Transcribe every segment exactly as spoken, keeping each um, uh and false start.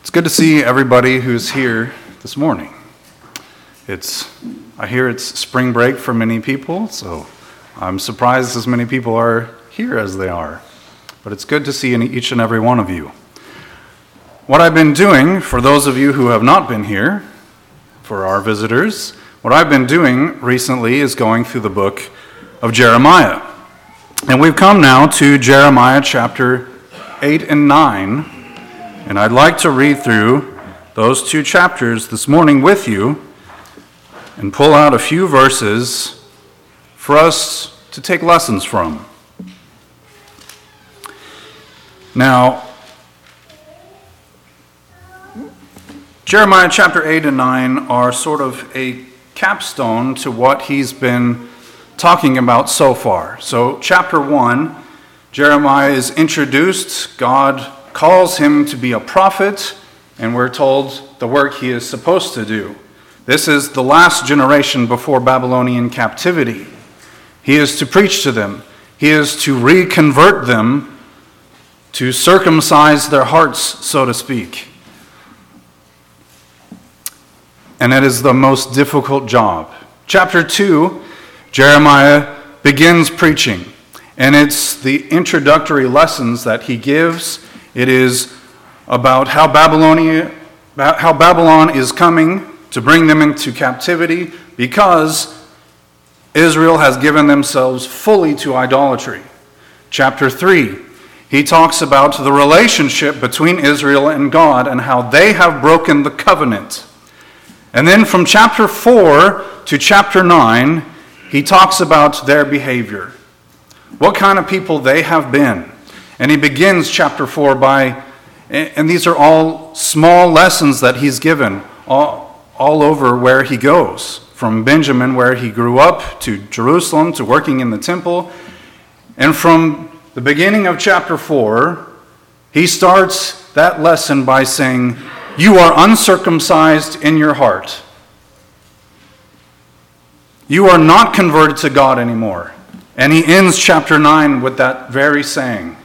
It's good to see everybody who's here this morning. It's, I hear it's spring break for many people, so I'm surprised as many people are here as they are. But it's good to see each and every one of you. What I've been doing, for those of you who have not been here, for our visitors, what I've been doing recently is going through the book of Jeremiah. And we've come now to Jeremiah chapter eight and nine. And I'd like to read through those two chapters this morning with you and pull out a few verses for us to take lessons from. Now, Jeremiah chapter eight and nine are sort of a capstone to what he's been talking about so far. So, chapter one, Jeremiah is introduced. God calls him to be a prophet, and we're told the work he is supposed to do. This is the last generation before Babylonian captivity. He is to preach to them. He is to reconvert them, to circumcise their hearts, so to speak. And it is the most difficult job. Chapter two, Jeremiah begins preaching, and it's the introductory lessons that he gives. It is about how Babylonia, how Babylon is coming to bring them into captivity because Israel has given themselves fully to idolatry. Chapter three, he talks about the relationship between Israel and God and how they have broken the covenant. And then from chapter four to chapter nine, he talks about their behavior, what kind of people they have been. And he begins chapter four by, and these are all small lessons that he's given all, all over where he goes, from Benjamin, where he grew up, to Jerusalem, to working in the temple. And from the beginning of chapter four, he starts that lesson by saying, "You are uncircumcised in your heart. You are not converted to God anymore." And he ends chapter nine with that very saying.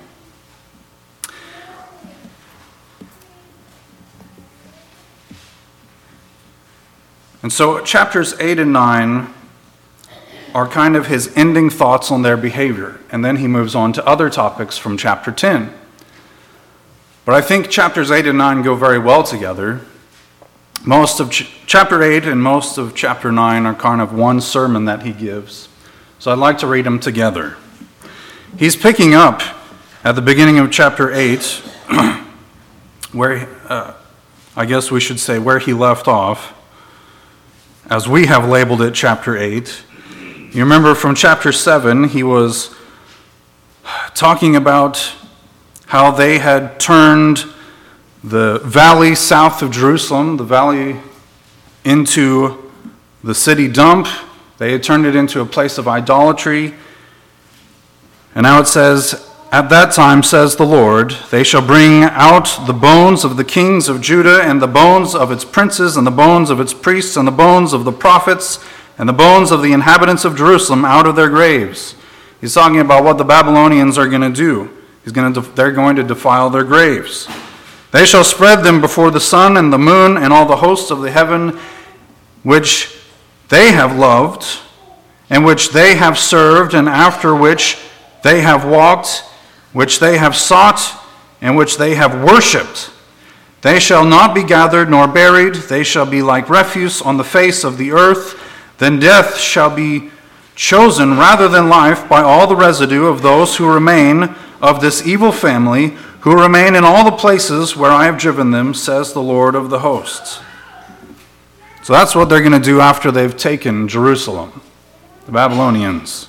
And so chapters eight and nine are kind of his ending thoughts on their behavior. And then he moves on to other topics from chapter ten. But I think chapters eight and nine go very well together. Most of ch- chapter eight and most of chapter nine are kind of one sermon that he gives. So I'd like to read them together. He's picking up at the beginning of chapter eight, where uh, I guess we should say where he left off, as we have labeled it chapter eight. You remember from chapter seven, he was talking about how they had turned the valley south of Jerusalem, the valley, into the city dump. They had turned it into a place of idolatry. And now it says, "At that time, says the Lord, they shall bring out the bones of the kings of Judah, and the bones of its princes, and the bones of its priests, and the bones of the prophets, and the bones of the inhabitants of Jerusalem out of their graves." He's talking about what the Babylonians are going to do. He's going to, they're going to defile their graves. "They shall spread them before the sun and the moon and all the hosts of the heaven, which they have loved, and which they have served, and after which they have walked, which they have sought, and which they have worshipped. They shall not be gathered nor buried. They shall be like refuse on the face of the earth. Then death shall be chosen rather than life by all the residue of those who remain of this evil family, who remain in all the places where I have driven them, says the Lord of the hosts." So that's what they're going to do after they've taken Jerusalem, the Babylonians.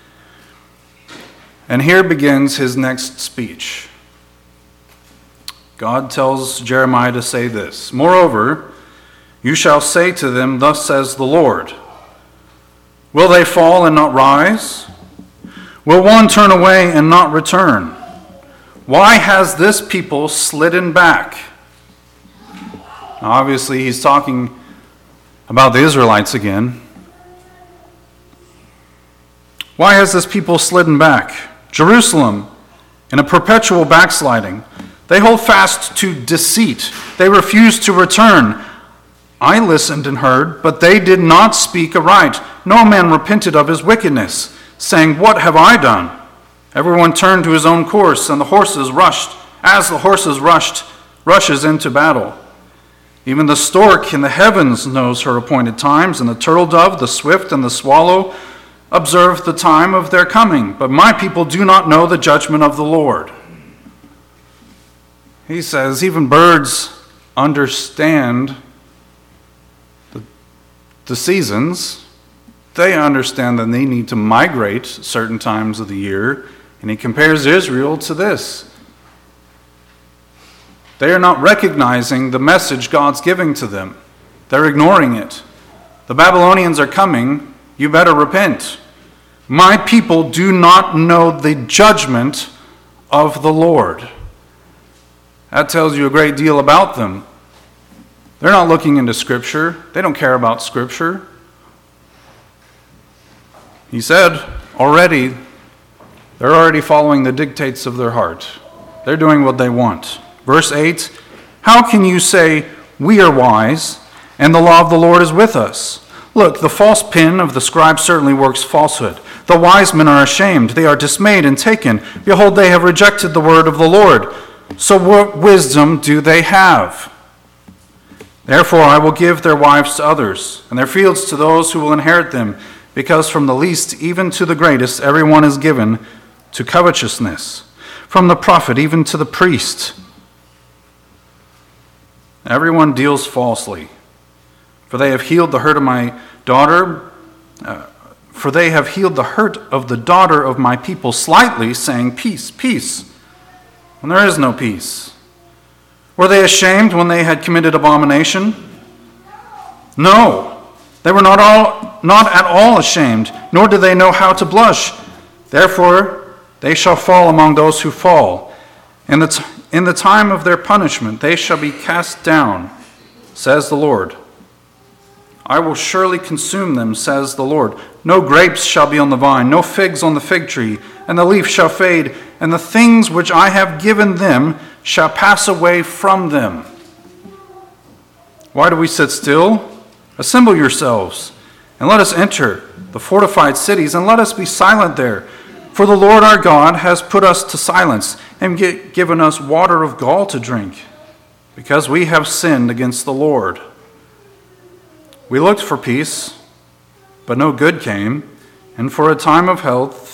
And here begins his next speech. God tells Jeremiah to say this, "Moreover, you shall say to them, thus says the Lord, will they fall and not rise? Will one turn away and not return? Why has this people slidden back?" Now, obviously, he's talking about the Israelites again. "Why has this people slidden back? Jerusalem, in a perpetual backsliding. They hold fast to deceit. They refuse to return. I listened and heard, but they did not speak aright. No man repented of his wickedness, saying, what have I done? Everyone turned to his own course, and the horses rushed, as the horses rushed, rushes into battle. Even the stork in the heavens knows her appointed times, and the turtle dove, the swift, and the swallow observe the time of their coming. But my people do not know the judgment of the Lord. He says, even birds understand the, the seasons. They understand that they need to migrate certain times of the year. And he compares Israel to this. They are not recognizing the message God's giving to them. They're ignoring it. The Babylonians are coming. You better repent. My people do not know the judgment of the Lord. That tells you a great deal about them. They're not looking into Scripture. They don't care about Scripture. He said already, they're already following the dictates of their heart. They're doing what they want. Verse eight, how can you say, we are wise, and the law of the Lord is with us? Look, the false pen of the scribe certainly works falsehood. The wise men are ashamed. They are dismayed and taken. Behold, they have rejected the word of the Lord. So what wisdom do they have? Therefore I will give their wives to others, and their fields to those who will inherit them, because from the least even to the greatest everyone is given to covetousness, from the prophet even to the priest. Everyone deals falsely, for they have healed the hurt of my daughter, uh, for they have healed the hurt of the daughter of my people slightly, saying, peace, peace, when there is no peace. Were they ashamed when they had committed abomination? No, they were not all, not at all ashamed, nor do they know how to blush. Therefore, they shall fall among those who fall. In the, t- in the time of their punishment, they shall be cast down, says the Lord. I will surely consume them, says the Lord. No grapes shall be on the vine, no figs on the fig tree, and the leaf shall fade, and the things which I have given them shall pass away from them. Why do we sit still? Assemble yourselves, and let us enter the fortified cities, and let us be silent there. For the Lord our God has put us to silence, and given us water of gall to drink, because we have sinned against the Lord. We looked for peace, but no good came, and for a time of health,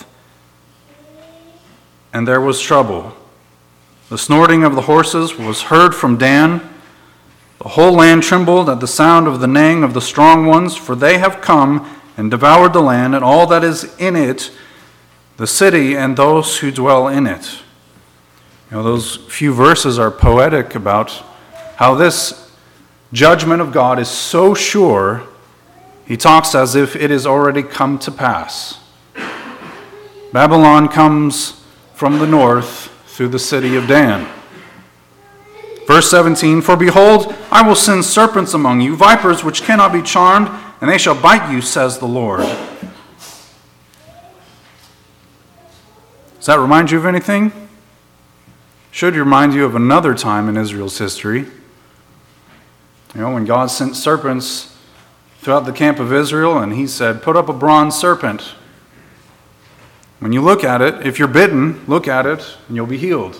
and there was trouble. The snorting of the horses was heard from Dan. The whole land trembled at the sound of the neighing of the strong ones, for they have come and devoured the land and all that is in it, the city and those who dwell in it. You know, those few verses are poetic about how this judgment of God is so sure, he talks as if it has already come to pass. Babylon comes from the north through the city of Dan. Verse seventeen, for behold, I will send serpents among you, vipers which cannot be charmed, and they shall bite you, says the Lord. Does that remind you of anything? Should remind you of another time in Israel's history. You know, when God sent serpents throughout the camp of Israel, and he said, put up a bronze serpent. When you look at it, if you're bitten, look at it, and you'll be healed.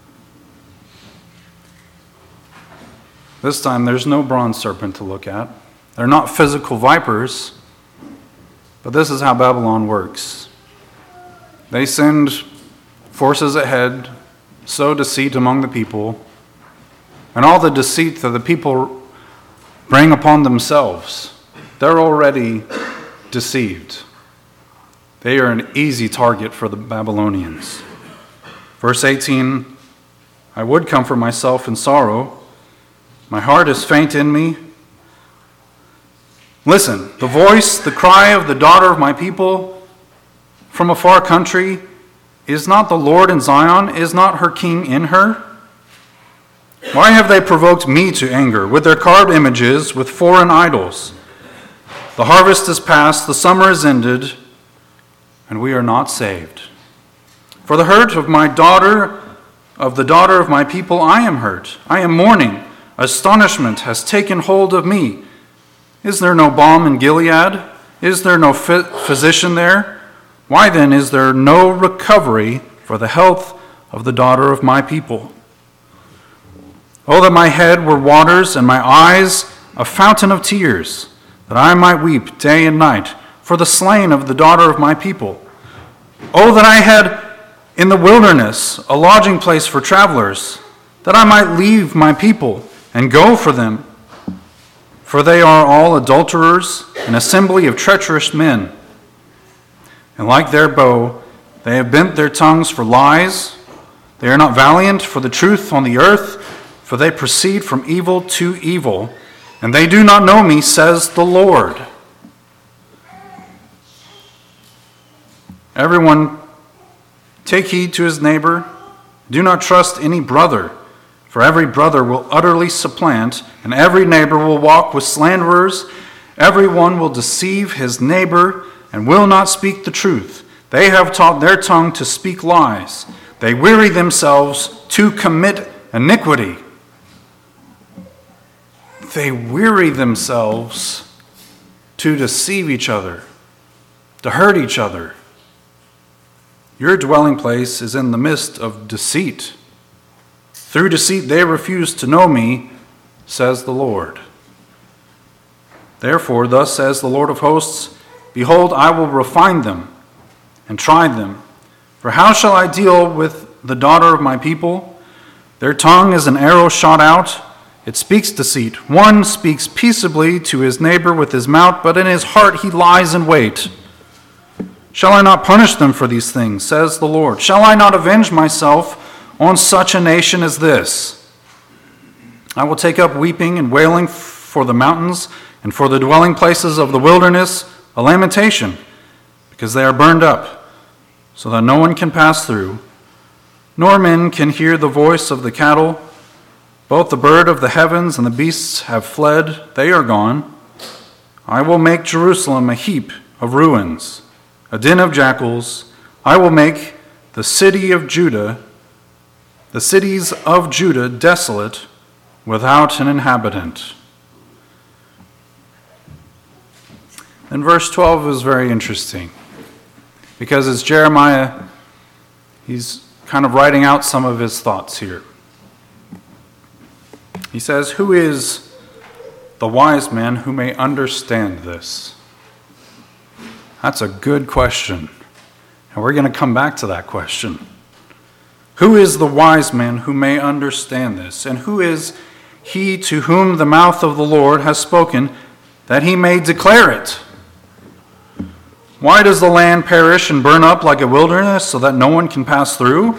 This time, there's no bronze serpent to look at. They're not physical vipers, but this is how Babylon works. They send forces ahead, sow deceit among the people, and all the deceit that the people bring upon themselves, they're already deceived. They are an easy target for the Babylonians. Verse eighteen, I would comfort myself in sorrow. My heart is faint in me. Listen, the voice, the cry of the daughter of my people from a far country, is not the Lord in Zion? Is not her king in her? Why have they provoked me to anger with their carved images, with foreign idols? The harvest is past, the summer is ended, and we are not saved. For the hurt of my daughter of the daughter of my people I am hurt. I am mourning. Astonishment has taken hold of me. Is there no balm in Gilead? Is there no physician there? Why then is there no recovery for the health of the daughter of my people? Oh, that my head were waters and my eyes a fountain of tears, that I might weep day and night for the slain of the daughter of my people. Oh, that I had in the wilderness a lodging place for travelers, that I might leave my people and go for them. For they are all adulterers, an assembly of treacherous men. And like their bow, they have bent their tongues for lies. They are not valiant for the truth on the earth, for they proceed from evil to evil. And they do not know me, says the Lord. Everyone, take heed to his neighbor. Do not trust any brother, for every brother will utterly supplant, and every neighbor will walk with slanderers. Everyone will deceive his neighbor and will not speak the truth. They have taught their tongue to speak lies. They weary themselves to commit iniquity. They weary themselves to deceive each other, to hurt each other. Your dwelling place is in the midst of deceit. Through deceit they refuse to know me, says the Lord. Therefore, thus says the Lord of hosts, behold, I will refine them and try them. For how shall I deal with the daughter of my people? Their tongue is an arrow shot out. It speaks deceit. One speaks peaceably to his neighbor with his mouth, but in his heart he lies in wait. Shall I not punish them for these things, says the Lord? Shall I not avenge myself on such a nation as this? I will take up weeping and wailing for the mountains and for the dwelling places of the wilderness, a lamentation, because they are burned up, so that no one can pass through, nor men can hear the voice of the cattle. Both the bird of the heavens and the beasts have fled, they are gone. I will make Jerusalem a heap of ruins, a den of jackals. I will make the city of Judah, the cities of Judah desolate, without an inhabitant. And verse twelve is very interesting, because it's Jeremiah, he's kind of writing out some of his thoughts here. He says, who is the wise man who may understand this? That's a good question. And we're going to come back to that question. Who is the wise man who may understand this? And who is he to whom the mouth of the Lord has spoken, that he may declare it? Why does the land perish and burn up like a wilderness, so that no one can pass through?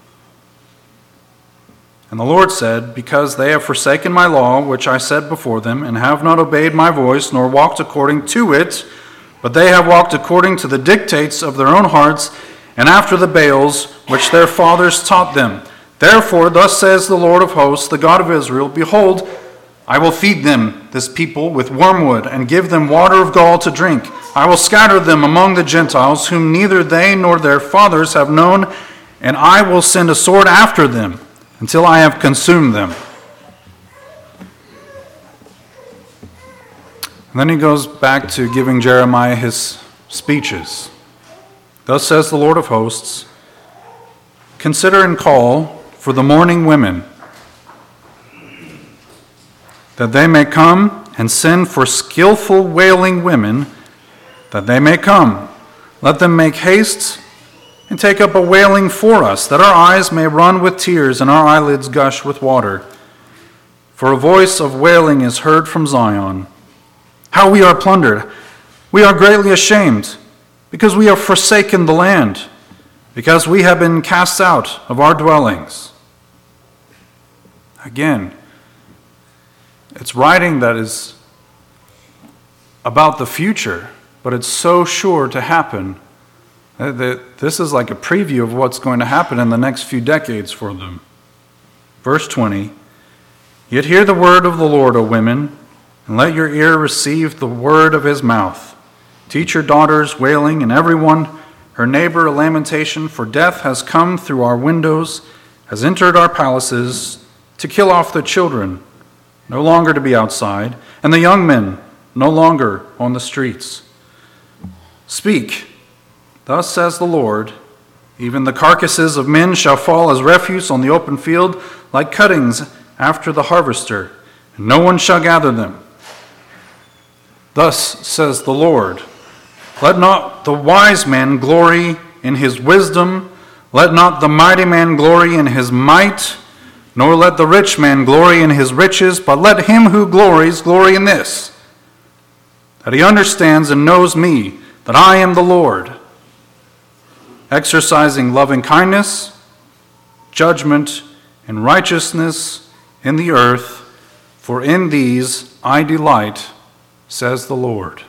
And the Lord said, because they have forsaken my law, which I set before them, and have not obeyed my voice, nor walked according to it, but they have walked according to the dictates of their own hearts, and after the Baals, which their fathers taught them. Therefore, thus says the Lord of hosts, the God of Israel, behold, I will feed them, this people, with wormwood, and give them water of gall to drink. I will scatter them among the Gentiles, whom neither they nor their fathers have known, and I will send a sword after them, until I have consumed them. And then he goes back to giving Jeremiah his speeches. Thus says the Lord of hosts, consider and call for the mourning women, that they may come, and send for skillful wailing women, that they may come. Let them make haste and take up a wailing for us, that our eyes may run with tears and our eyelids gush with water. For a voice of wailing is heard from Zion. How we are plundered! We are greatly ashamed, because we have forsaken the land, because we have been cast out of our dwellings. Again, it's writing that is about the future, but it's so sure to happen that this is like a preview of what's going to happen in the next few decades for them. Verse twenty, yet hear the word of the Lord, O women, and let your ear receive the word of his mouth. Teach your daughters wailing, and everyone her neighbor a lamentation, for death has come through our windows, has entered our palaces to kill off the children, no longer to be outside, and the young men no longer on the streets. Speak, thus says the Lord, even the carcasses of men shall fall as refuse on the open field, like cuttings after the harvester, and no one shall gather them. Thus says the Lord, let not the wise man glory in his wisdom, let not the mighty man glory in his might, nor let the rich man glory in his riches, but let him who glories glory in this, that he understands and knows me, that I am the Lord, exercising loving kindness, judgment, and righteousness in the earth, for in these I delight, says the Lord.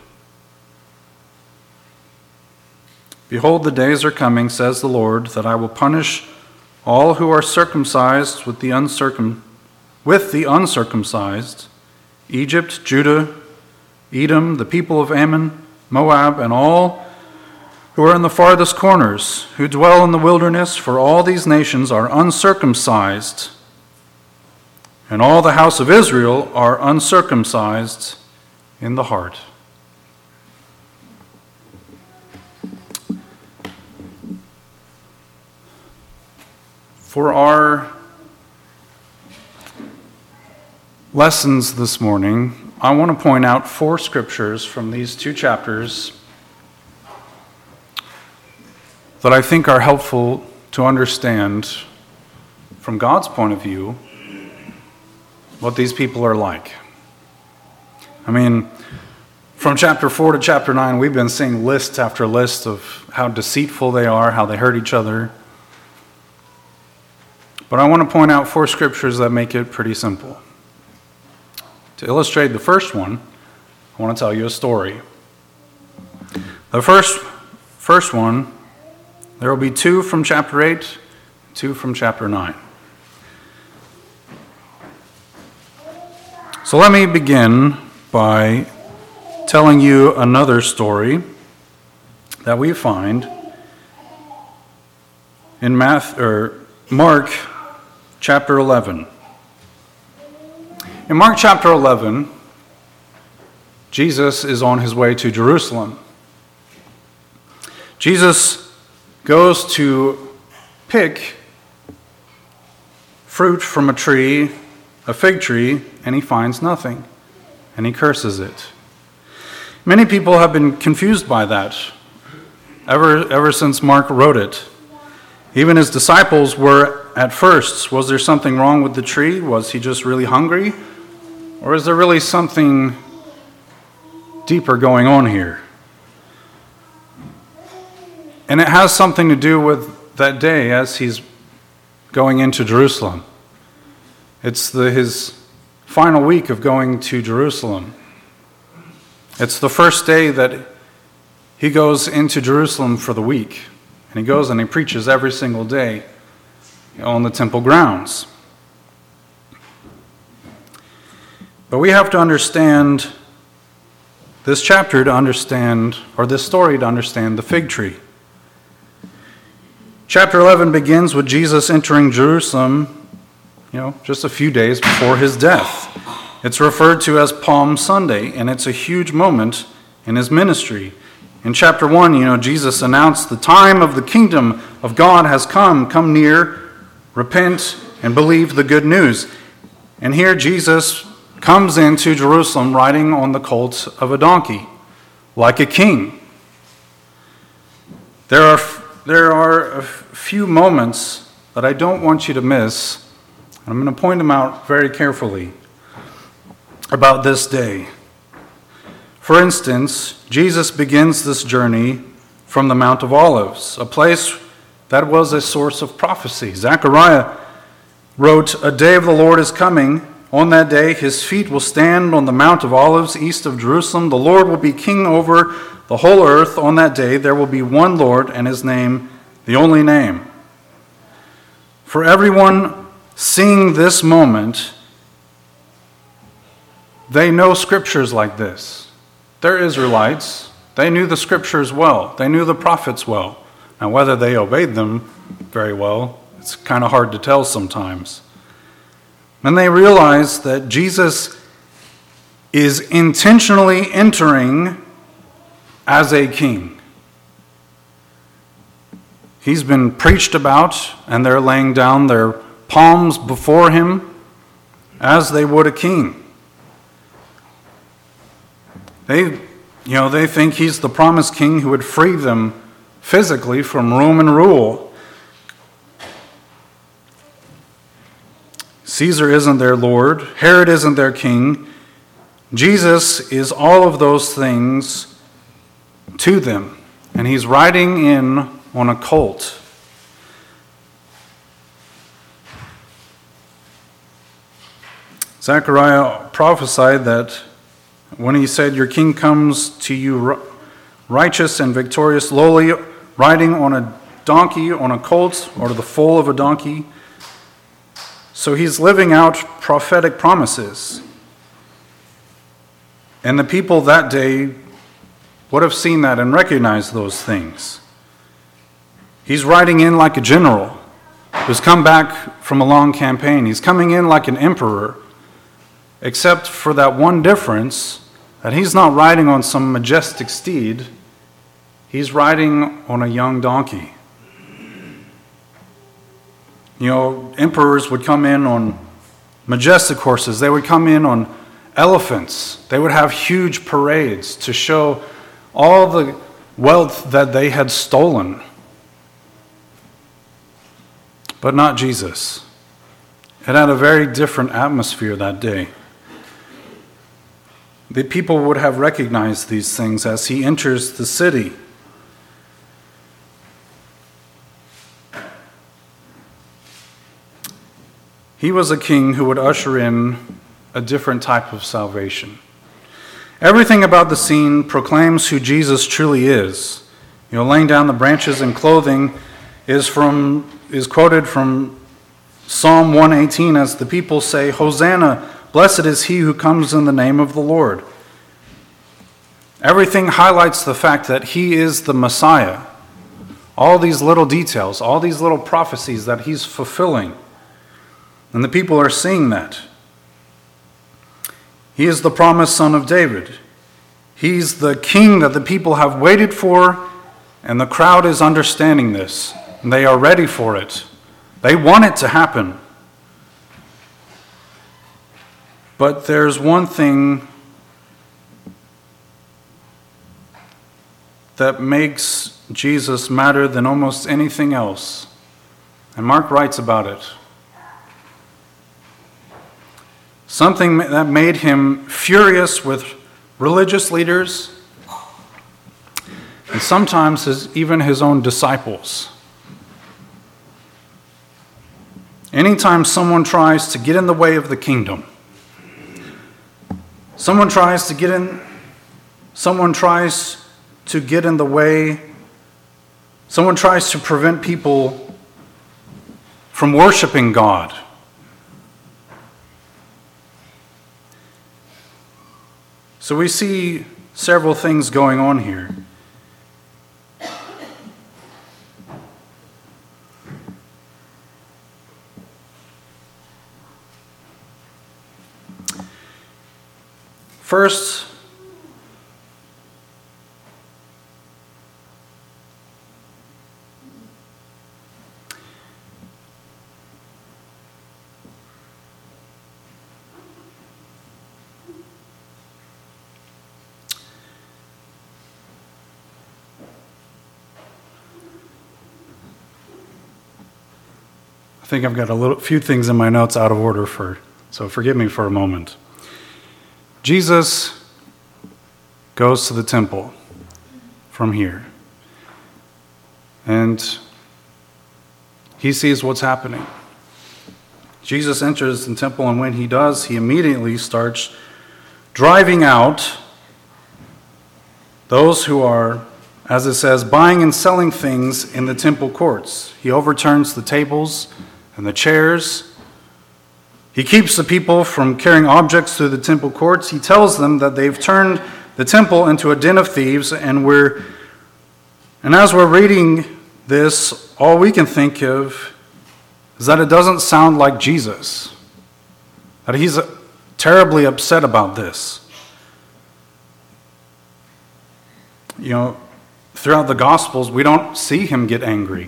Behold, the days are coming, says the Lord, that I will punish all who are circumcised with the uncircum with the uncircumcised, Egypt, Judah, Edom, the people of Ammon, Moab, and all who are in the farthest corners, who dwell in the wilderness, for all these nations are uncircumcised, and all the house of Israel are uncircumcised in the heart. For our lessons this morning, I want to point out four scriptures from these two chapters that I think are helpful to understand from God's point of view what these people are like. I mean, from chapter four to chapter nine, we've been seeing list after list of how deceitful they are, how they hurt each other. But I want to point out four scriptures that make it pretty simple. To illustrate the first one, I want to tell you a story. The first, first one, there will be two from chapter eight, two from chapter nine. So let me begin by telling you another story that we find in Math, or Mark chapter eleven. In Mark chapter eleven, Jesus is on his way to Jerusalem. Jesus goes to pick fruit from a tree, a fig tree, and he finds nothing, and he curses it. Many people have been confused by that ever, ever since Mark wrote it. Even his disciples were at first. Was there something wrong with the tree? Was he just really hungry? Or is there really something deeper going on here? And it has something to do with that day as he's going into Jerusalem. It's the, his final week of going to Jerusalem. It's the first day that he goes into Jerusalem for the week. And he goes and he preaches every single day on the temple grounds. But we have to understand this chapter to understand, or this story to understand the fig tree. Chapter eleven begins with Jesus entering Jerusalem, you know, just a few days before his death. It's referred to as Palm Sunday, and it's a huge moment in his ministry. In chapter one, you know, Jesus announced the time of the kingdom of God has come. Come near, repent, and believe the good news. And here Jesus comes into Jerusalem riding on the colt of a donkey, like a king. There are, there are a few moments that I don't want you to miss. I'm going to point them out very carefully about this day. For instance, Jesus begins this journey from the Mount of Olives, a place that was a source of prophecy. Zechariah wrote, "A day of the Lord is coming. On that day, his feet will stand on the Mount of Olives east of Jerusalem. The Lord will be king over the whole earth. On that day, there will be one Lord, and his name, the only name." For everyone seeing this moment, they know scriptures like this. They're Israelites. They knew the scriptures well. They knew the prophets well. Now, whether they obeyed them very well It's kind of hard to tell sometimes. And they realize that Jesus is intentionally entering as a king. He's been preached about, and they're laying down their palms before him as they would a king. They, you know, they think he's the promised king who would free them physically from Roman rule. Caesar isn't their Lord. Herod isn't their king. Jesus is all of those things to them. And he's riding in on a colt. Zechariah prophesied that when he said, "Your king comes to you righteous and victorious, lowly, riding on a donkey, on a colt, or the foal of a donkey." So he's living out prophetic promises. And the people that day would have seen that and recognized those things. He's riding in like a general who's come back from a long campaign. He's coming in like an emperor, except for that one difference, that he's not riding on some majestic steed. He's riding on a young donkey. You know, emperors would come in on majestic horses. They would come in on elephants. They would have huge parades to show all the wealth that they had stolen. But not Jesus. It had a very different atmosphere that day. The people would have recognized these things as he enters the city. He was a king who would usher in a different type of salvation. Everything about the scene proclaims who Jesus truly is. You know, laying down the branches and clothing is from is quoted from Psalm one eighteen as the people say, "Hosanna, blessed is he who comes in the name of the Lord." Everything highlights the fact that he is the Messiah. All these little details, all these little prophecies that he's fulfilling. And the people are seeing that. He is the promised son of David. He's the king that the people have waited for, and the crowd is understanding this. And they are ready for it. They want it to happen. But there's one thing that makes Jesus matter than almost anything else. And Mark writes about it. Something that made him furious with religious leaders and sometimes his, even his own disciples. Anytime someone tries to get in the way of the kingdom, someone tries to get in, someone tries to get in the way, someone tries to prevent people from worshiping God. So we see several things going on here. First, I think I've got a little few things in my notes out of order for, so forgive me for a moment. Jesus goes to the temple from here, and he sees what's happening. Jesus enters the temple, and when he does, he immediately starts driving out those who are, as it says, buying and selling things in the temple courts. He overturns the tables and the chairs. He keeps the people from carrying objects through the temple courts. He tells them that they've turned the temple into a den of thieves, and we're and as we're reading this, all we can think of is that it doesn't sound like Jesus, that he's terribly upset about this. You know, throughout the Gospels, we don't see him get angry.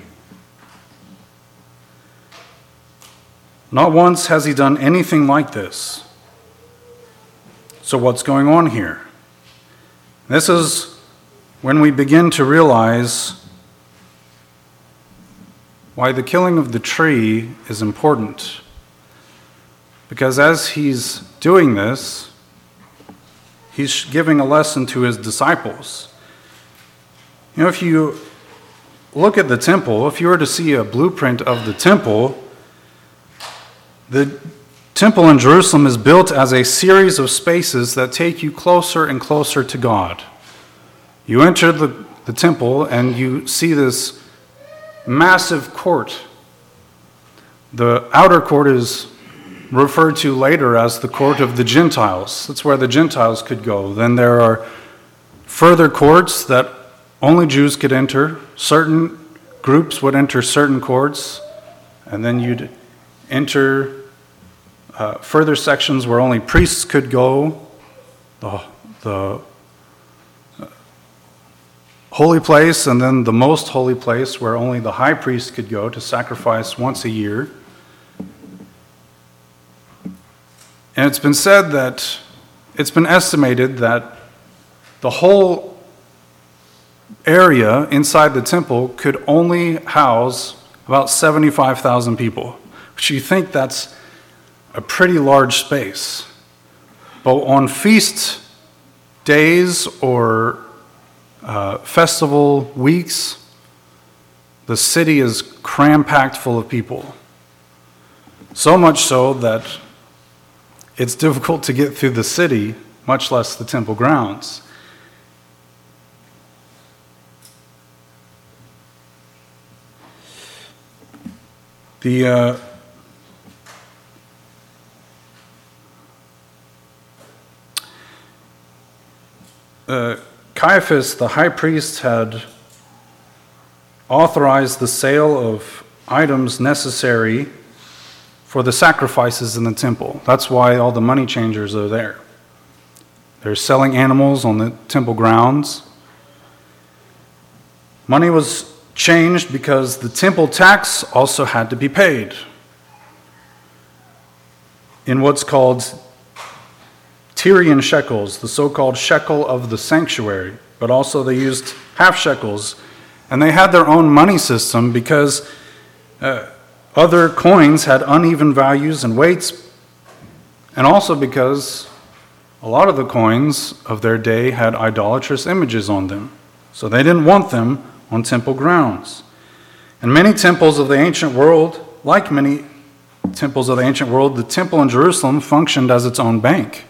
Not once has he done anything like this. So what's going on here? This is when we begin to realize why the killing of the tree is important. Because as he's doing this, he's giving a lesson to his disciples. You know, if you look at the temple, if you were to see a blueprint of the temple, the temple in Jerusalem is built as a series of spaces that take you closer and closer to God. You enter the, the temple and you see this massive court. The outer court is referred to later as the court of the Gentiles. That's where the Gentiles could go. Then there are further courts that only Jews could enter. Certain groups would enter certain courts, and then you'd enter uh, further sections where only priests could go. The, the holy place, and then the most holy place where only the high priest could go to sacrifice once a year. And it's been said that, it's been estimated that the whole area inside the temple could only house about seventy-five thousand people, which you think that's a pretty large space. But on feast days or uh, festival weeks, the city is cram-packed full of people. So much so that it's difficult to get through the city, much less the temple grounds. The uh, uh, Caiaphas, the high priest, had authorized the sale of items necessary for the sacrifices in the temple. That's why all the money changers are there. They're selling animals on the temple grounds. Money was changed because the temple tax also had to be paid in what's called Tyrian shekels, the so-called shekel of the sanctuary, but also they used half shekels, and they had their own money system because uh, other coins had uneven values and weights, and also because a lot of the coins of their day had idolatrous images on them, so they didn't want them on temple grounds. And many temples of the ancient world, like many temples of the ancient world, the temple in Jerusalem functioned as its own bank.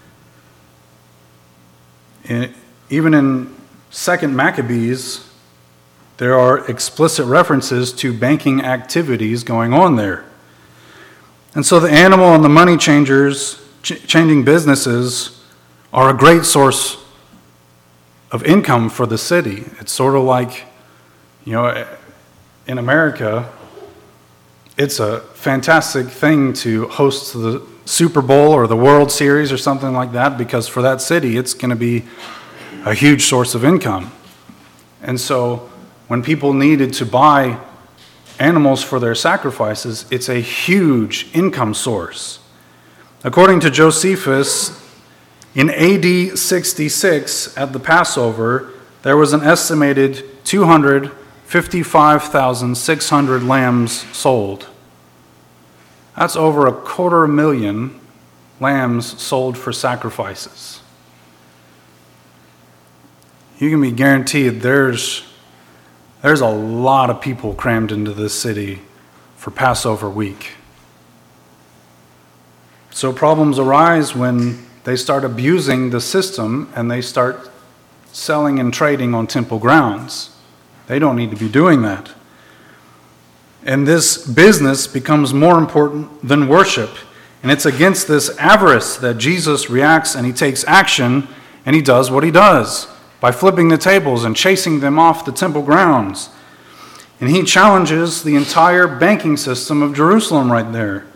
In, even in Second Maccabees, there are explicit references to banking activities going on there. And so the animal and the money changers, ch- changing businesses, are a great source of income for the city. It's sort of like, you know, in America, it's a fantastic thing to host the Super Bowl or the World Series or something like that, because for that city, it's going to be a huge source of income. And so when people needed to buy animals for their sacrifices, it's a huge income source. According to Josephus, in A D sixty-six, at the Passover, there was an estimated two hundred fifty-five thousand six hundred lambs sold. That's over a quarter million lambs sold for sacrifices. You can be guaranteed there's, there's a lot of people crammed into this city for Passover week. So problems arise when they start abusing the system and they start selling and trading on temple grounds. They don't need to be doing that. And this business becomes more important than worship. And it's against this avarice that Jesus reacts, and he takes action, and he does what he does by flipping the tables and chasing them off the temple grounds. And he challenges the entire banking system of Jerusalem right there.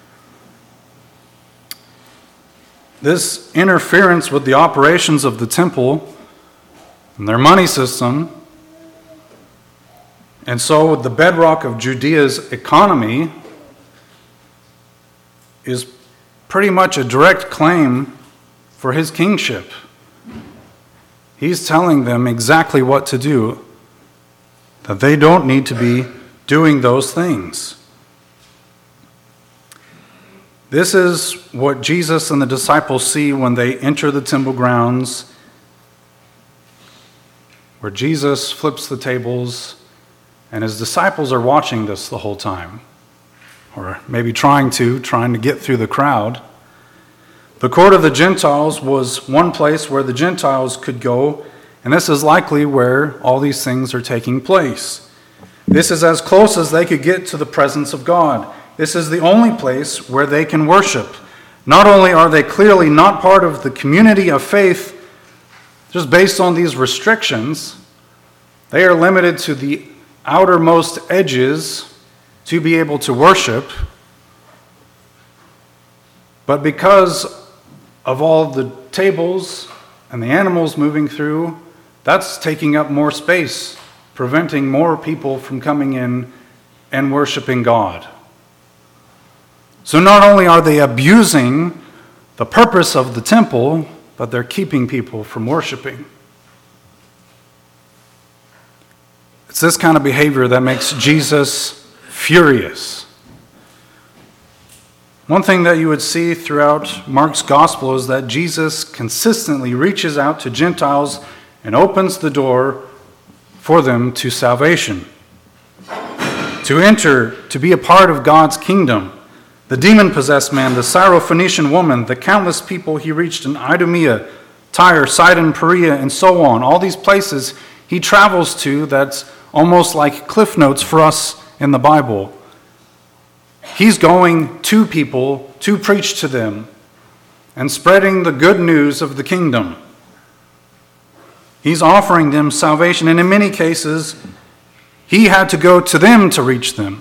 This interference with the operations of the temple and their money system, and so the bedrock of Judea's economy, is pretty much a direct claim for his kingship. He's telling them exactly what to do, that they don't need to be doing those things. This is what Jesus and the disciples see when they enter the temple grounds, where Jesus flips the tables, and his disciples are watching this the whole time, or maybe trying to, trying to get through the crowd. The court of the Gentiles was one place where the Gentiles could go, and this is likely where all these things are taking place. This is as close as they could get to the presence of God. This is the only place where they can worship. Not only are they clearly not part of the community of faith, just based on these restrictions, they are limited to the outermost edges to be able to worship. But because of all the tables and the animals moving through, that's taking up more space, preventing more people from coming in and worshiping God. So not only are they abusing the purpose of the temple, but they're keeping people from worshiping. It's this kind of behavior that makes Jesus furious. One thing that you would see throughout Mark's gospel is that Jesus consistently reaches out to Gentiles and opens the door for them to salvation, to enter, to be a part of God's kingdom. The demon-possessed man, the Syrophoenician woman, the countless people he reached in Idumea, Tyre, Sidon, Perea, and so on. All these places he travels to that's almost like cliff notes for us in the Bible. He's going to people to preach to them and spreading the good news of the kingdom. He's offering them salvation, and in many cases, he had to go to them to reach them.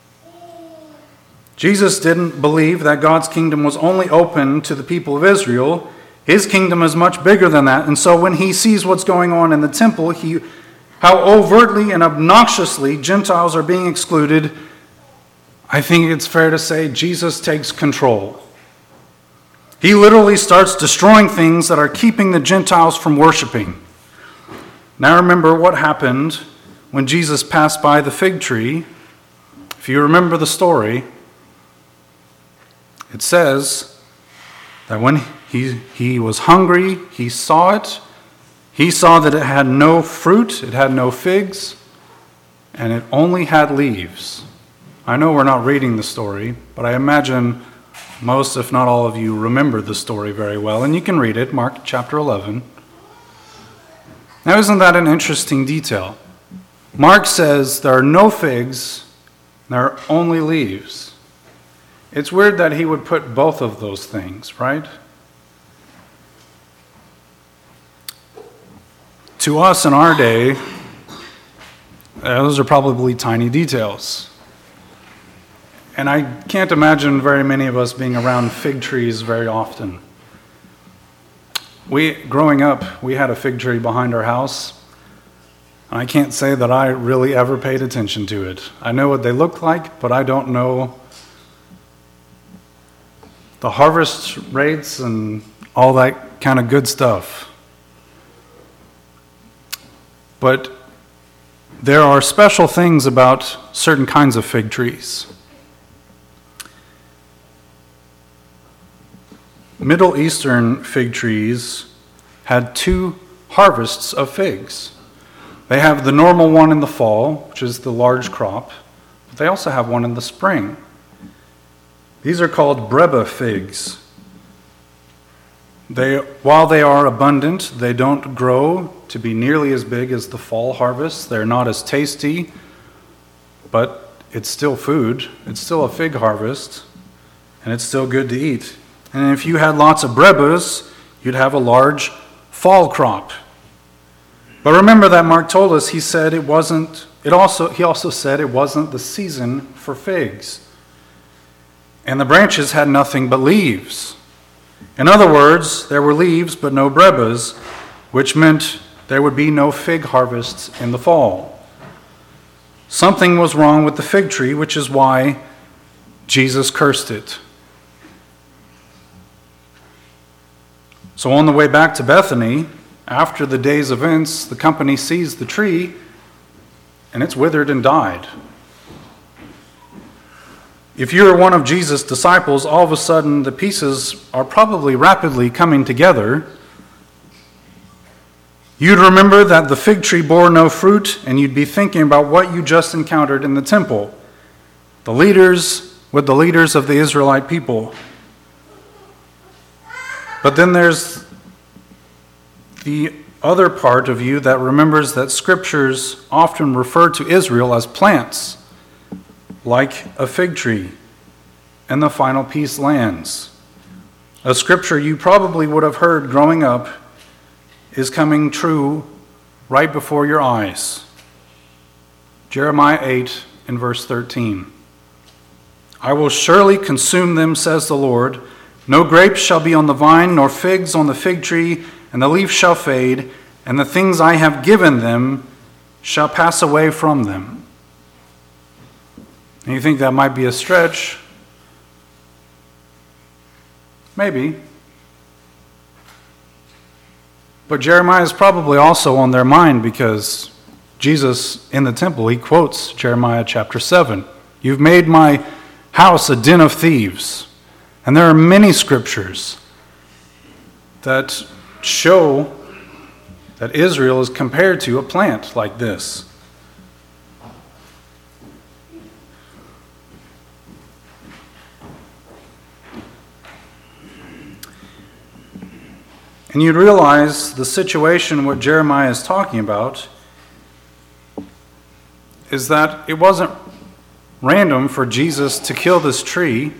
Jesus didn't believe that God's kingdom was only open to the people of Israel. His kingdom is much bigger than that. And so when he sees what's going on in the temple, he, how overtly and obnoxiously Gentiles are being excluded, I think it's fair to say Jesus takes control. He literally starts destroying things that are keeping the Gentiles from worshiping. Now remember what happened when Jesus passed by the fig tree. If you remember the story, it says that when he, he was hungry, he saw it. He saw that it had no fruit, it had no figs, and it only had leaves. I know we're not reading the story, but I imagine most, if not all of you, remember the story very well. And you can read it, Mark chapter eleven. Now, isn't that an interesting detail? Mark says there are no figs, there are only leaves. It's weird that he would put both of those things, right? To us in our day, those are probably tiny details. And I can't imagine very many of us being around fig trees very often. We, growing up, we had a fig tree behind our house. I can't say that I really ever paid attention to it. I know what they look like, but I don't know the harvest rates and all that kind of good stuff. But there are special things about certain kinds of fig trees. Middle Eastern fig trees had two harvests of figs. They have the normal one in the fall, which is the large crop, but they also have one in the spring. These are called breba figs. They, while they are abundant, they don't grow to be nearly as big as the fall harvest. They're not as tasty, but it's still food. It's still a fig harvest, and it's still good to eat. And if you had lots of brebas, you'd have a large fall crop. But remember that Mark told us, he said it wasn't it also, he also said it wasn't the season for figs. And the branches had nothing but leaves. In other words, there were leaves but no brebas, which meant there would be no fig harvests in the fall. Something was wrong with the fig tree, which is why Jesus cursed it. So on the way back to Bethany, after the day's events, the company sees the tree, and it's withered and died. If you're one of Jesus' disciples, all of a sudden the pieces are probably rapidly coming together. You'd remember that the fig tree bore no fruit, and you'd be thinking about what you just encountered in the temple. The leaders with the leaders of the Israelite people. But then there's the other part of you that remembers that scriptures often refer to Israel as plants, like a fig tree, and the final piece lands. A scripture you probably would have heard growing up is coming true right before your eyes. Jeremiah eight and verse thirteen. I will surely consume them, says the Lord. No grapes shall be on the vine, nor figs on the fig tree, and the leaf shall fade, and the things I have given them shall pass away from them. And you think that might be a stretch? Maybe. But Jeremiah is probably also on their mind because Jesus in the temple, he quotes Jeremiah chapter seven. You've made my house a den of thieves. And there are many scriptures that show that Israel is compared to a plant like this. And you'd realize the situation what Jeremiah is talking about is that it wasn't random for Jesus to kill this tree,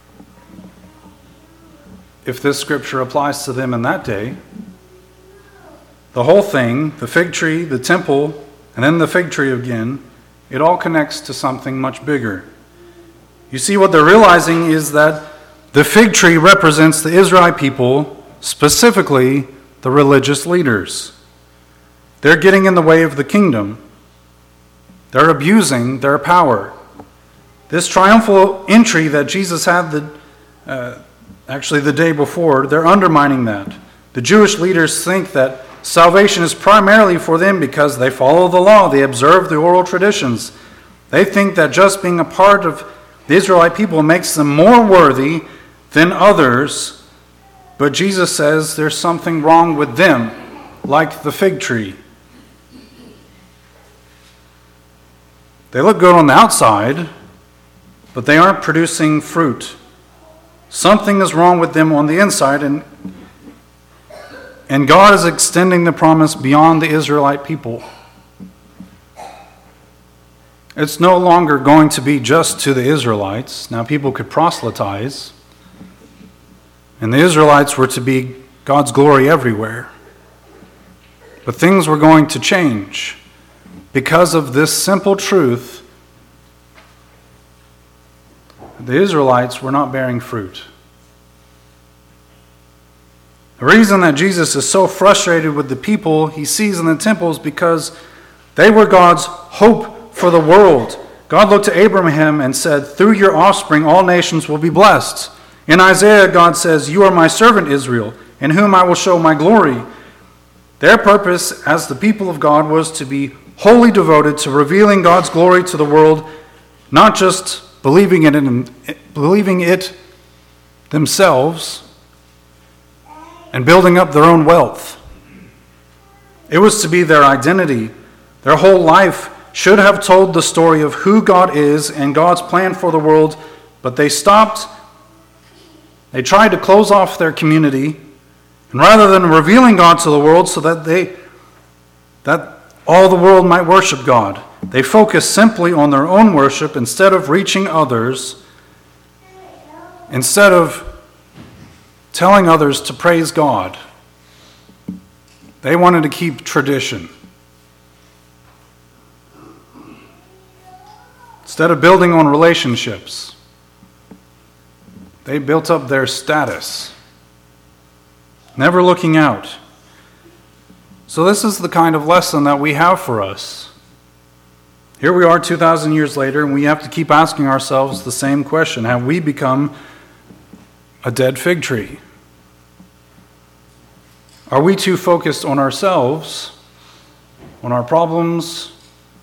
if this scripture applies to them in that day. The whole thing, the fig tree, the temple, and then the fig tree again, it all connects to something much bigger. You see, what they're realizing is that the fig tree represents the Israelite people, specifically the religious leaders. They're getting in the way of the kingdom. They're abusing their power. This triumphal entry that Jesus had the, uh, actually the day before, they're undermining that. The Jewish leaders think that salvation is primarily for them because they follow the law, they observe the oral traditions. They think that just being a part of the Israelite people makes them more worthy than others. But Jesus says there's something wrong with them, like the fig tree. They look good on the outside, but they aren't producing fruit. Something is wrong with them on the inside, and, and God is extending the promise beyond the Israelite people. It's no longer going to be just to the Israelites. Now, people could proselytize, and the Israelites were to be God's glory everywhere. But things were going to change because of this simple truth. The Israelites were not bearing fruit. The reason that Jesus is so frustrated with the people he sees in the temple is because they were God's hope for the world. God looked to Abraham and said, through your offspring all nations will be blessed. In Isaiah, God says, you are my servant Israel, in whom I will show my glory. Their purpose as the people of God was to be wholly devoted to revealing God's glory to the world, not just believing it in, believing it themselves and building up their own wealth. It was to be their identity. Their whole life should have told the story of who God is and God's plan for the world, but they stopped. They tried to close off their community, and rather than revealing God to the world so that they that all the world might worship God, they focused simply on their own worship instead of reaching others, instead of telling others to praise God. They wanted to keep tradition. Instead of building on relationships, they built up their status, never looking out. So this is the kind of lesson that we have for us. Here we are two thousand years later, and we have to keep asking ourselves the same question. Have we become a dead fig tree? Are we too focused on ourselves, on our problems,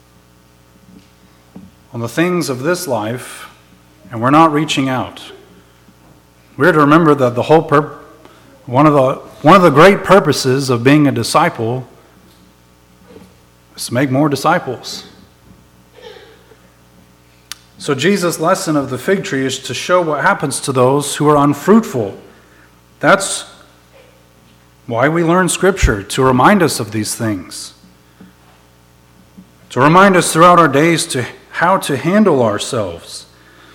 on the things of this life, and we're not reaching out? We're to remember that the whole pur- one of the one of the great purposes of being a disciple is to make more disciples. So Jesus' lesson of the fig tree is to show what happens to those who are unfruitful. That's why we learn Scripture, to remind us of these things. To remind us throughout our days to how to handle ourselves.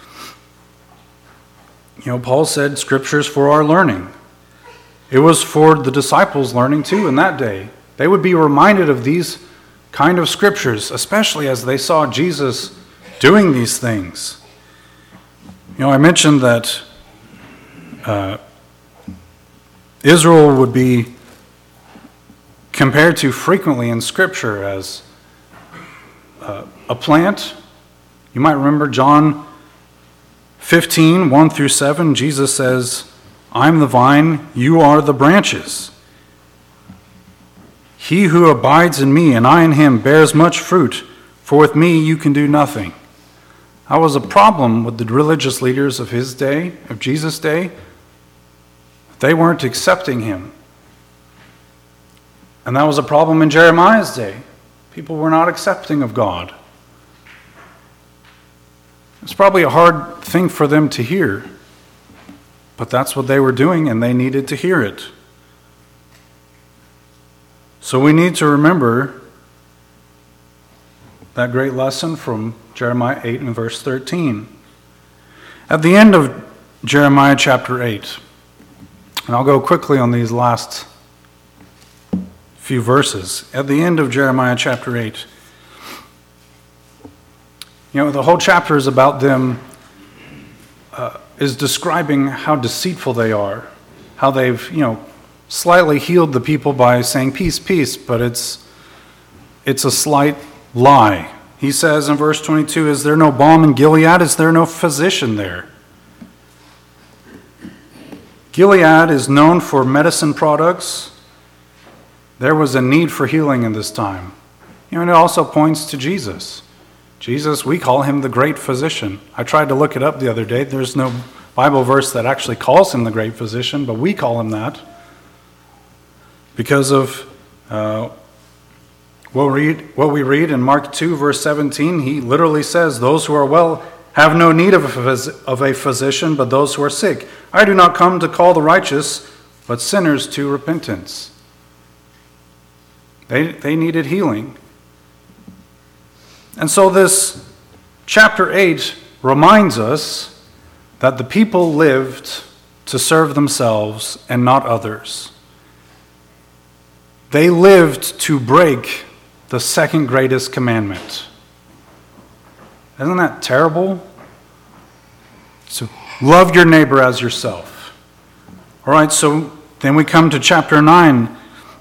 You know, Paul said Scripture's for our learning. It was for the disciples' learning too in that day. They would be reminded of these kind of Scriptures, especially as they saw Jesus doing these things. You know, I mentioned that uh, Israel would be compared to frequently in Scripture as uh, a plant. You might remember John fifteen, one through seven. Jesus says, "I'm the vine, you are the branches. He who abides in me and I in him bears much fruit, for with me you can do nothing." That was a problem with the religious leaders of his day, of Jesus' day. They weren't accepting him. And that was a problem in Jeremiah's day. People were not accepting of God. It's probably a hard thing for them to hear, but that's what they were doing, and they needed to hear it. So we need to remember that great lesson from Jeremiah eight and verse thirteen. At the end of Jeremiah chapter eight, and I'll go quickly on these last few verses. At the end of Jeremiah chapter eight, you know, the whole chapter is about them, uh, is describing how deceitful they are, how they've, you know, slightly healed the people by saying peace, peace, but it's it's a slight lie. He says in verse twenty-two, "Is there no balm in Gilead? Is there no physician there?" Gilead is known for medicine products. There was a need for healing in this time. You know, and it also points to Jesus. Jesus, we call him the great physician. I tried to look it up the other day. There's no Bible verse that actually calls him the great physician, but we call him that because of uh, what, we read, what we read in Mark two, verse seventeen. He literally says, "Those who are well have no need of a, phys- of a physician, but those who are sick. I do not come to call the righteous, but sinners to repentance." They, they needed healing. And so this chapter eight reminds us that the people lived to serve themselves and not others. They lived to break the second greatest commandment. Isn't that terrible? So love your neighbor as yourself. All right, so then we come to chapter nine.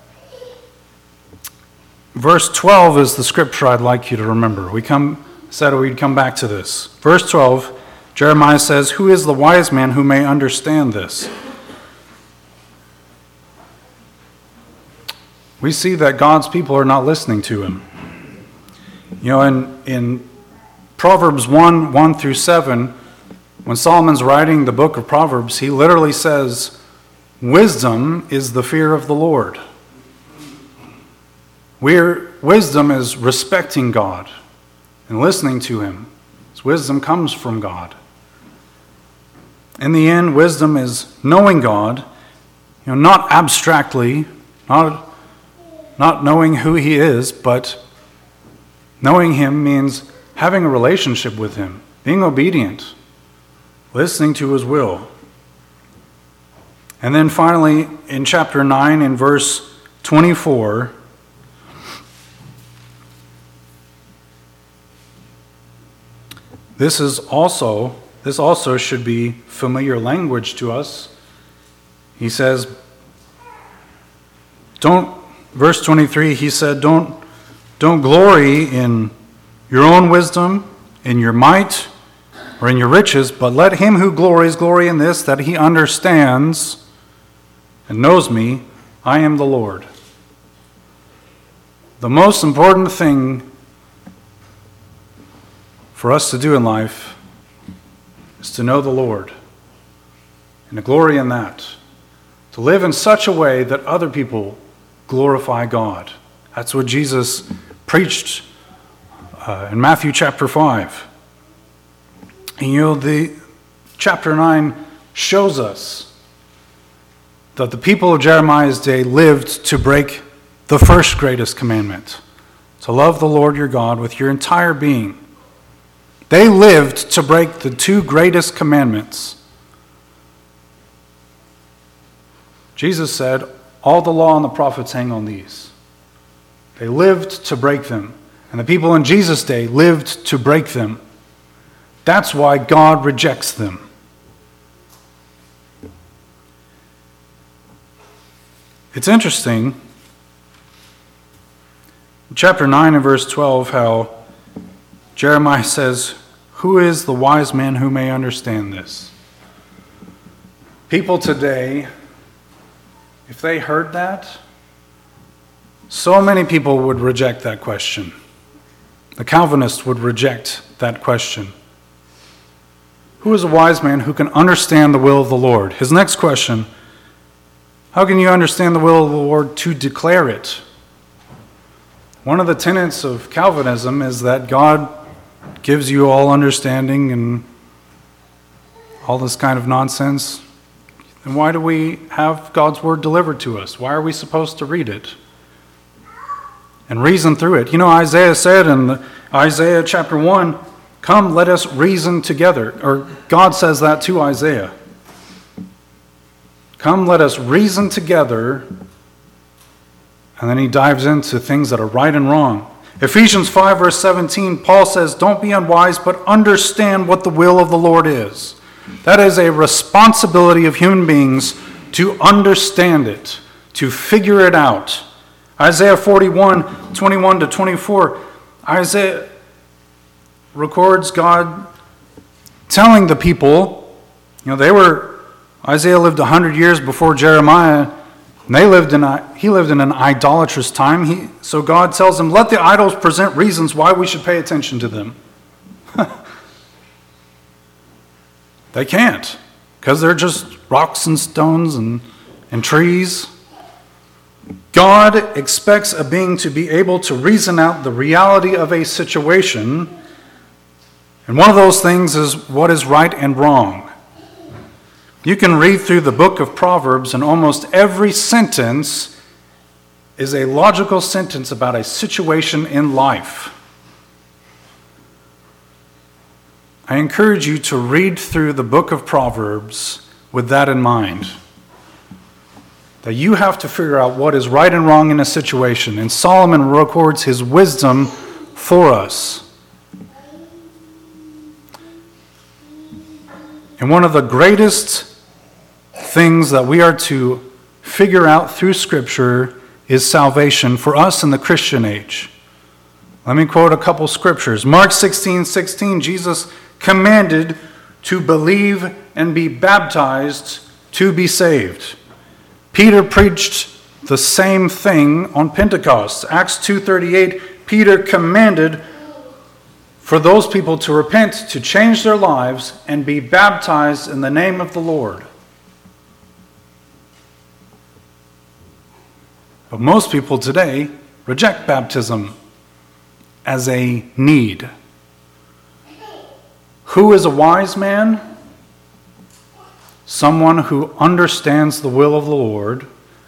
Verse twelve is the scripture I'd like you to remember. We come said we'd come back to this. Verse twelve, Jeremiah says, "Who is the wise man who may understand this?" We see that God's people are not listening to him. You know, in, in Proverbs one, one through seven, when Solomon's writing the book of Proverbs, he literally says, "Wisdom is the fear of the Lord." We're, wisdom is respecting God and listening to him. So wisdom comes from God. In the end, wisdom is knowing God, you know, not abstractly, not, not knowing who he is, but knowing him means having a relationship with him, being obedient, listening to his will. And then finally, in chapter nine, in verse twenty-four, This is also, this also should be familiar language to us. He says, don't, verse twenty-three, he said, don't, don't glory in your own wisdom, in your might, or in your riches, but let him who glories glory in this, that he understands and knows me, I am the Lord. The most important thing for us to do in life is to know the Lord and to glory in that. To live in such a way that other people glorify God. That's what Jesus preached uh, in Matthew chapter five. And you know, the chapter nine shows us that the people of Jeremiah's day lived to break the first greatest commandment, to love the Lord your God with your entire being. They lived to break the two greatest commandments. Jesus said, all the law and the prophets hang on these. They lived to break them. And the people in Jesus' day lived to break them. That's why God rejects them. It's interesting, in chapter nine and verse twelve, how Jeremiah says, who is the wise man who may understand this? People today, if they heard that, so many people would reject that question. The Calvinists would reject that question. Who is a wise man who can understand the will of the Lord? His next question, how can you understand the will of the Lord to declare it? One of the tenets of Calvinism is that God gives you all understanding and all this kind of nonsense. Then why do we have God's word delivered to us? Why are we supposed to read it and reason through it? You know, Isaiah said in Isaiah chapter one, come, let us reason together. Or God says that to Isaiah. Come, let us reason together. And then he dives into things that are right and wrong. Ephesians five verse seventeen, Paul says, don't be unwise, but understand what the will of the Lord is. That is a responsibility of human beings to understand it, to figure it out. Isaiah forty-one, twenty-one to twenty-four, Isaiah records God telling the people, you know, they were, Isaiah lived one hundred years before Jeremiah, and they lived in a, he lived in an idolatrous time. He, so God tells him, let the idols present reasons why we should pay attention to them. They can't, because they're just rocks and stones and, and trees. God expects a being to be able to reason out the reality of a situation, and one of those things is what is right and wrong. You can read through the book of Proverbs, and almost every sentence is a logical sentence about a situation in life. I encourage you to read through the book of Proverbs with that in mind. That you have to figure out what is right and wrong in a situation. And Solomon records his wisdom for us. And one of the greatest things that we are to figure out through Scripture is salvation for us in the Christian age. Let me quote a couple scriptures. Mark sixteen sixteen, Jesus commanded to believe and be baptized to be saved. Peter preached the same thing on Pentecost. Acts two thirty-eight, Peter commanded for those people to repent, to change their lives, and be baptized in the name of the Lord. But most people today reject baptism as a need. Who is a wise man? Someone who understands the will of the Lord.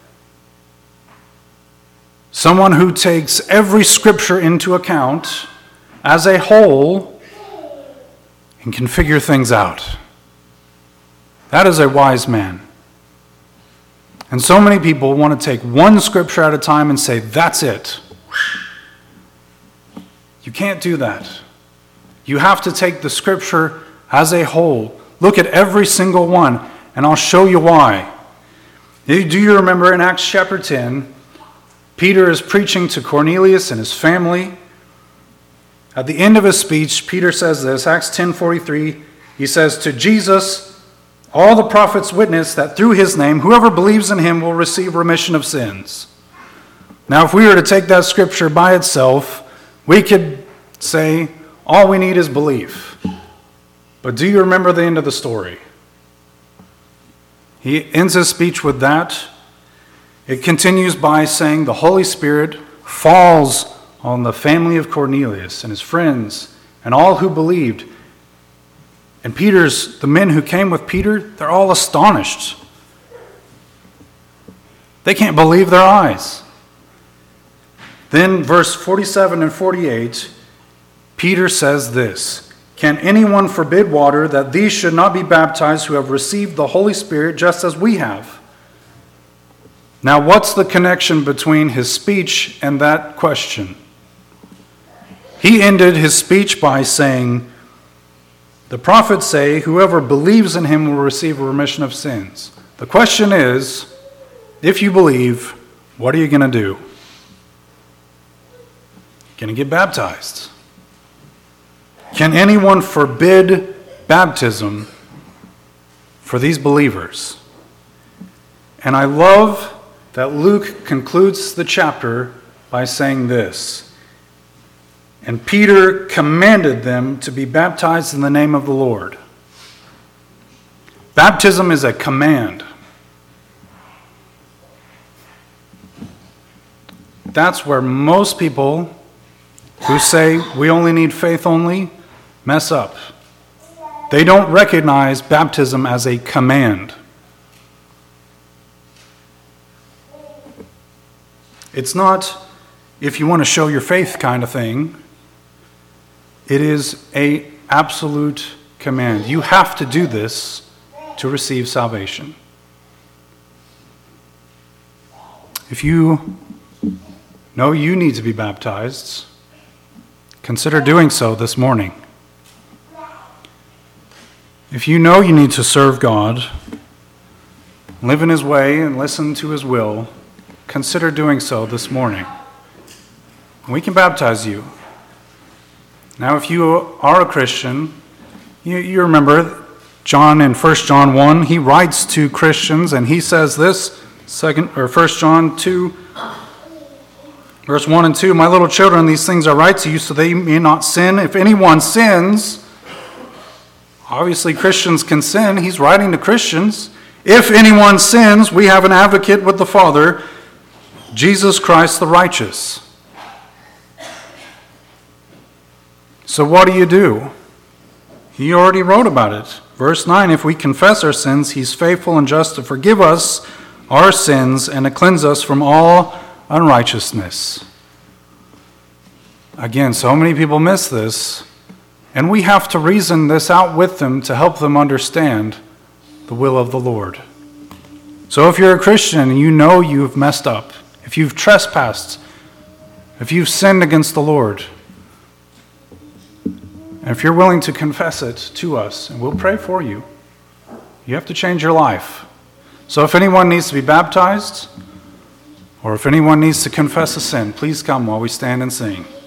Someone who takes every scripture into account as a whole and can figure things out. That is a wise man. And so many people want to take one scripture at a time and say, that's it. You can't do that. You have to take the Scripture as a whole. Look at every single one, and I'll show you why. Do you remember in Acts chapter ten, Peter is preaching to Cornelius and his family. At the end of his speech, Peter says this, Acts ten forty-three, he says, "To Jesus, all the prophets witness that through his name, whoever believes in him will receive remission of sins." Now, if we were to take that scripture by itself, we could say, all we need is belief. But do you remember the end of the story? He ends his speech with that. It continues by saying the Holy Spirit falls on the family of Cornelius and his friends and all who believed. And Peter's, the men who came with Peter, they're all astonished. They can't believe their eyes. Then verse forty-seven and forty-eight, Peter says this, "Can anyone forbid water that these should not be baptized who have received the Holy Spirit just as we have?" Now, what's the connection between his speech and that question? He ended his speech by saying, the prophets say, whoever believes in him will receive a remission of sins. The question is, if you believe, what are you going to do? You're going to get baptized. Can anyone forbid baptism for these believers? And I love that Luke concludes the chapter by saying this, "And Peter commanded them to be baptized in the name of the Lord." Baptism is a command. That's where most people who say we only need faith only mess up. They don't recognize baptism as a command. It's not if you want to show your faith kind of thing. It is an absolute command. You have to do this to receive salvation. If you know you need to be baptized, consider doing so this morning. If you know you need to serve God, live in his way and listen to his will, consider doing so this morning. We can baptize you. Now, if you are a Christian, you, you remember John in First John one, he writes to Christians and he says this, second or First John two, verse one and two, "My little children, these things I write to you so they may not sin. If anyone sins," obviously Christians can sin. He's writing to Christians. "If anyone sins, we have an advocate with the Father, Jesus Christ the righteous." So what do you do? He already wrote about it. Verse nine, "If we confess our sins, he's faithful and just to forgive us our sins and to cleanse us from all unrighteousness." Again, so many people miss this, and we have to reason this out with them to help them understand the will of the Lord. So if you're a Christian and you know you've messed up, if you've trespassed, if you've sinned against the Lord, and if you're willing to confess it to us, and we'll pray for you, you have to change your life. So if anyone needs to be baptized, or if anyone needs to confess a sin, please come while we stand and sing.